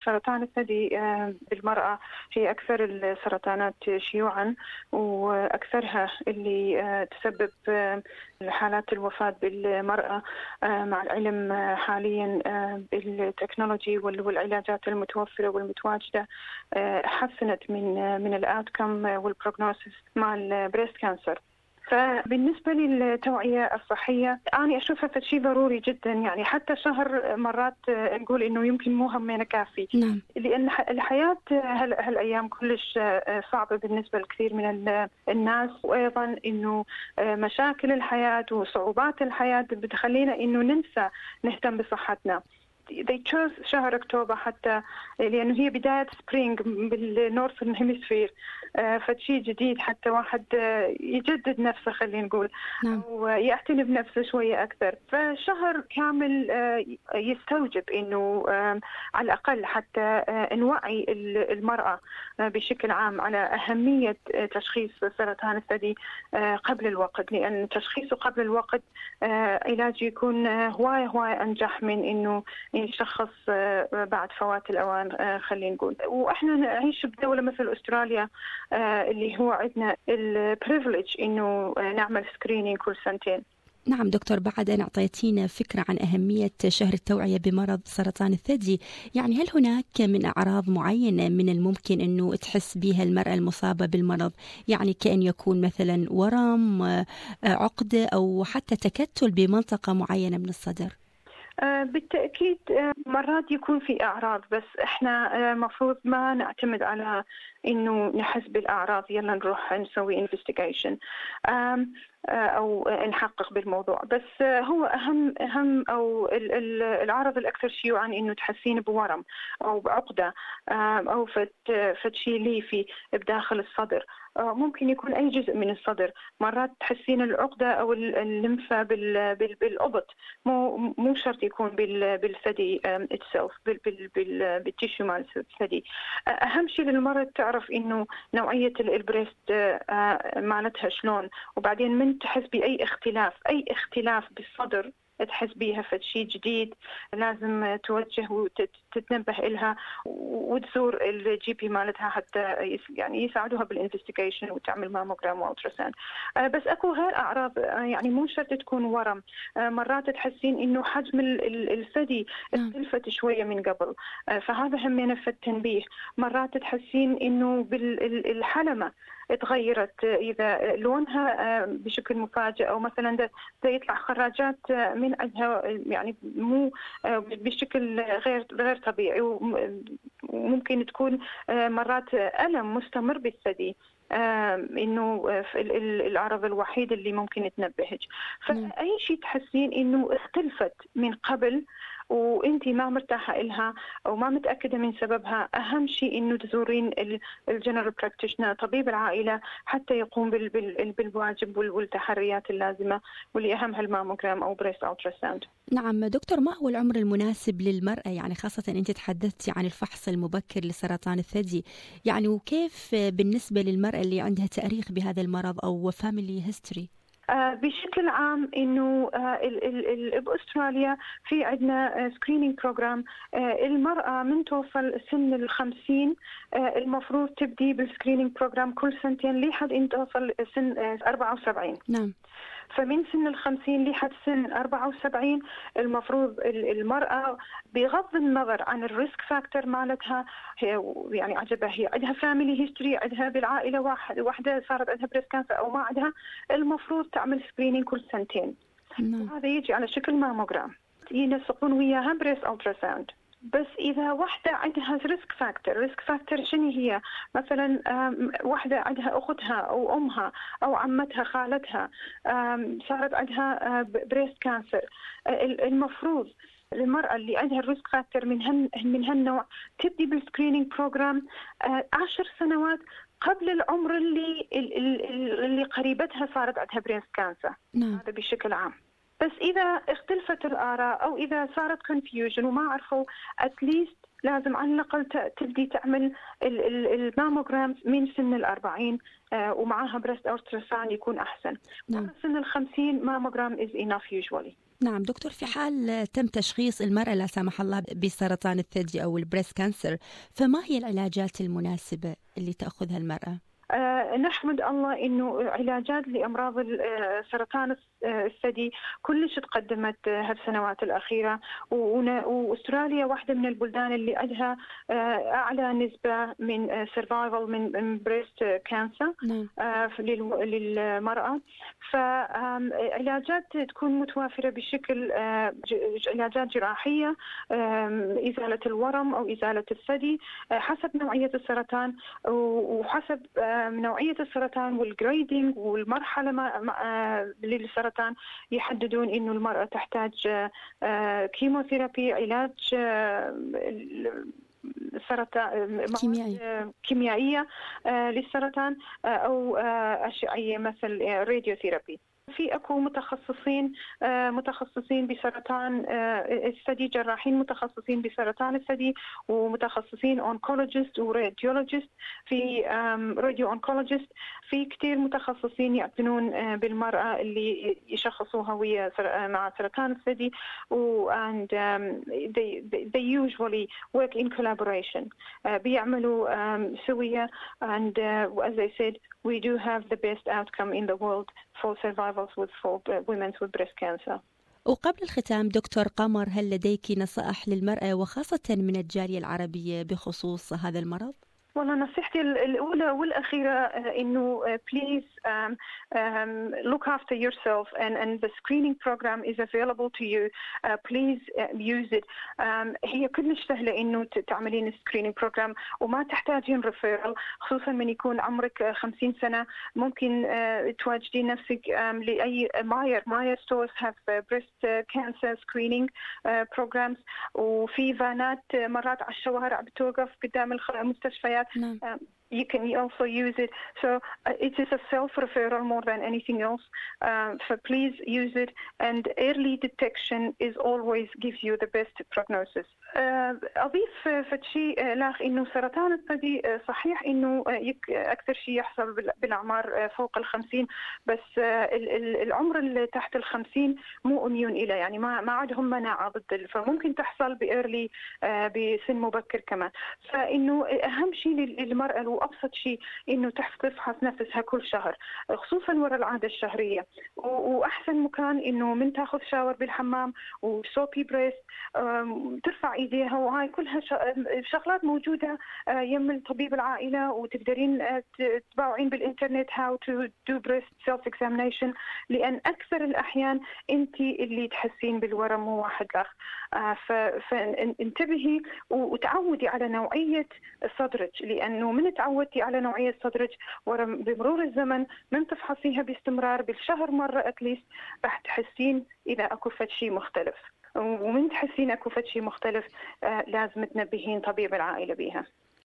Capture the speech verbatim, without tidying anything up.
سرطان الثدي بالمرأة هي أكثر السرطانات شيوعاً، وأكثرها اللي تسبب حالات الوفاة بالمرأة، مع العلم حالياً بالتكنولوجي والعلاجات المتوفرة والمتواجدة حسنت من من الأوتكم والبروغنوسيس مع البريست كانسر. فبالنسبة للتوعية الصحية أنا أشوفها شيء ضروري جدا، يعني حتى شهر مرات نقول إنه يمكن مو همنا كافي. نعم. لأن الحياة هالأيام كلش صعبة بالنسبة لكثير من الناس، وأيضا إنه مشاكل الحياة وصعوبات الحياة بتخلينا إنه ننسى نهتم بصحتنا. they chose شهر أكتوبر حتى لأنه هي بداية سبرينج بالنورثern هيمسفير، فشي جديد حتى واحد يجدد نفسه خلينا نقول، نعم. ويعتني بنفسه شوية أكثر. فشهر كامل يستوجب إنه على الأقل حتى نوعي المرأة بشكل عام على أهمية تشخيص سرطان الثدي قبل الوقت، لأن تشخيصه قبل الوقت علاج يكون هواية هواية أنجح من إنه يشخص بعد فوات الأوان خلينا نقول. وإحنا نعيش بدولة مثل أستراليا اللي هو عندنا البريفليج إنه نعمل سكرينينج كل سنتين. نعم دكتور، بعد أن أعطيتينا فكرة عن أهمية شهر التوعية بمرض سرطان الثدي، يعني هل هناك من أعراض معينة من الممكن أنه تحس بها المرأة المصابة بالمرض، يعني كأن يكون مثلا ورم، عقدة، أو حتى تكتل بمنطقة معينة من الصدر؟ بالتأكيد مرات يكون في أعراض، بس إحنا مفروض ما نعتمد على إنه نحس بالأعراض يلا نروح نسوي investigation أو نحقق بالموضوع. بس هو أهم أهم أو العرض الأكثر شيوعاً إنه تحسين بورم أو بعقدة أو فت فتشي ليفي بداخل الصدر، ممكن يكون أي جزء من الصدر. مرات تحسين العقدة أو الليمفا بالأبط، مو مو شرط يكون بالثدي itself بالتيشو مال الثدي. أهم شيء للمرأة تعرف إنه نوعية البريست معناتها شلون، وبعدين من تحس بأي اختلاف أي اختلاف بالصدر تحس بيها في شيء جديد لازم توجه وتتنبه إلها وتزور الجي بي مالتها حتى يعني يساعدوها بالانفستيجيشن وتعمل ماموجرام والتراساوند. بس اكو غير اعراض، يعني مو شرط تكون ورم. مرات تحسين انه حجم الثدي اختلفت شويه من قبل، فهذا همنا في التنبيه. مرات تحسين انه بالحلمه تغيرت، إذا لونها بشكل مفاجئ أو مثلا يطلع خراجات من عندها يعني مو بشكل غير غير طبيعي، وممكن تكون مرات ألم مستمر بالثدي، إنه العرض الوحيد اللي ممكن تنبهج. فأي شيء تحسين إنه اختلفت من قبل وانتي ما مرتاحة إلها أو ما متأكدة من سببها، أهم شيء إنه تزورين الجنرال براكتيشنر طبيب العائلة حتى يقوم بالواجب والتحريات اللازمة، واللي أهمها الماموجرام أو بريست ألتراساوند. نعم دكتور، ما هو العمر المناسب للمرأة، يعني خاصة أنت تحدثتي عن الفحص المبكر لسرطان الثدي، يعني وكيف بالنسبة للمرأة اللي عندها تاريخ بهذا المرض أو فاميلي هيستوري؟ بشكل عام إنه بأستراليا في عندنا سكرينينج بروجرام. المرأة من توصل سن الخمسين المفروض تبدي بالسكرينينج بروجرام كل سنتين لحد إن توصل سن أربعة وسبعين. نعم. فمن سن الخمسين لحد سن أربعة وسبعين المفروض المرأة بغض النظر عن الريسك فاكتور مالتها، يعني عجبها هي عندها فاميلي هيستوري، عندها بالعائلة واحد واحدة صارت عندها بريست كانسر أو ما عندها، المفروض تعمل سكرينينج كل سنتين. نعم. هذا يجي على شكل ماموجرام ينسقون وياها بريست ألتراساوند. بس إذا واحدة عندها ريسك فاكتور، ريسك فاكتور شنو هي؟ مثلا واحدة عندها أختها أو أمها أو عمتها خالتها صارت عندها بريست كانسر، المفروض المرأة اللي عندها الريسك فاكتور من هن من هالنوع تبدي بالسكرينينج بروجرام عشر سنوات قبل العمر اللي اللي قريبتها صارت عندها بريست كانسر. نعم. هذا بشكل عام. بس إذا اختلفت الآراء أو إذا صارت confusion وما عرفوا أتليست لازم على الأقل تبدي تعمل الماموجرام من سن الأربعين ومعها بريست ألتراساوند يكون أحسن. نعم. سن الخمسين ماموجرام is enough usually. نعم دكتور، في حال تم تشخيص المرأة لا سمح الله بسرطان الثدي أو البريست كانسر، فما هي العلاجات المناسبة اللي تأخذها المرأة؟ آه نحمد الله إنه علاجات لأمراض سرطان الثدي كلش تقدمت هالسنوات الأخيرة، وأستراليا واحدة من البلدان اللي عندها أعلى نسبة من survival من بريست كانسر للمرأة. فعلاجات تكون متوافرة بشكل علاجات جراحية، إزالة الورم أو إزالة الثدي حسب نوعية السرطان وحسب نوعية السرطان والجريدينج والمرحلة للسرطان يحددون إنه المرأة تحتاج كيموثيرابي، علاج سرطان كيميائية كيميائية للسرطان أو أشعية مثل راديوثيرابي. في اكو متخصصين متخصصين بسرطان الثدي، جراحين متخصصين بسرطان الثدي ومتخصصين اونكولوجيست وراديولوجيست. في راديو اونكولوجيست في كتير متخصصين يعتنون بالمرأة اللي يشخصوها ويا مع سرطان الثدي و and um, they, they usually work in collaboration. uh, بيعملوا um, سوية and uh, as I said we do have the best outcome in the world for survivals with for women with breast cancer. وقبل الختام دكتور قمر، هل لديك نصائح للمرأة وخاصة من الجالية العربية بخصوص هذا المرض؟ والله نصيحتي الأولى والأخيرة إنه please um, um, look after yourself and, and the screening program is available to you. Uh, please uh, use it. Um, هي كلش سهلة إنه تعملين screening program وما تحتاجين referral، خصوصا من يكون عمرك خمسين سنة. ممكن uh, تواجدين نفسك um, لأي Meijer Meijer stores have uh, breast uh, cancer screening uh, programs، وفي فانات مرات على الشوارع بتوقف قدام المستشفيات. نعم. Um, you can also use it. So uh, it is a self-referral more than anything else. Um, so please use it. And early detection is always gives you the best prognosis. Uh, أضيف فشيء لاخ إنه سرطان الثدي صحيح إنه أكثر شيء يحصل بالأعمار فوق الخمسين، بس العمر اللي تحت الخمسين مو إميون إلى، يعني ما ما عندهم مناعة ضد، فممكن تحصل بإيرلي بسن مبكر كمان. فإنه أهم شيء للمرأة وأبسط شيء إنه تفحص نفسها كل شهر، خصوصا وراء العادة الشهرية. وأحسن مكان إنه من تأخذ شاور بالحمام وسوبي بريست، ترفع إيديها، وهاي كلها شغلات موجودة يم طبيب العائلة، وتقدرين تتابعين بالإنترنت how to do breast self examination، لأن أكثر الأحيان أنت اللي تحسين بالورم مو واحد آخر. فانتبهي وتعودي على نوعية صدرك، لأنه من تعودتي على نوعية صدرك بمرور الزمن من تفحصيها باستمرار بالشهر مرة أتليست راح تحسين إذا أكو فد شيء مختلف، ومن تحسين أكو فد شيء مختلف آه لازم تنبهين طبيب العائلة بيها.